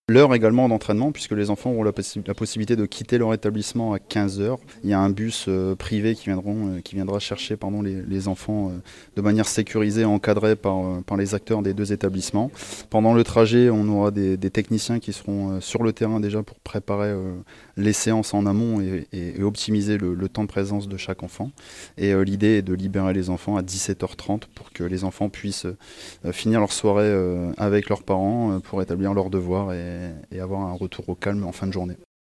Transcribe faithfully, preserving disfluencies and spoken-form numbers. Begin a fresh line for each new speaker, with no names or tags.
L'heure également d'entraînement, puisque les enfants auront la, possi- la possibilité de quitter leur établissement à quinze heures. Il y a un bus euh, privé qui, viendront, euh, qui viendra chercher pardon, les, les enfants euh, de manière sécurisée, encadrée par, euh, par les acteurs des deux établissements. Pendant le trajet, on aura des, des techniciens qui seront euh, sur le terrain déjà pour préparer euh, les séances en amont et, et- et optimiser le, le temps de présence de chaque enfant. Et euh, l'idée est de libérer les enfants à dix-sept heures trente pour que les enfants puissent euh, finir leur soirée euh, avec leurs parents euh, pour établir leurs devoirs et, et avoir un retour au calme en fin de journée.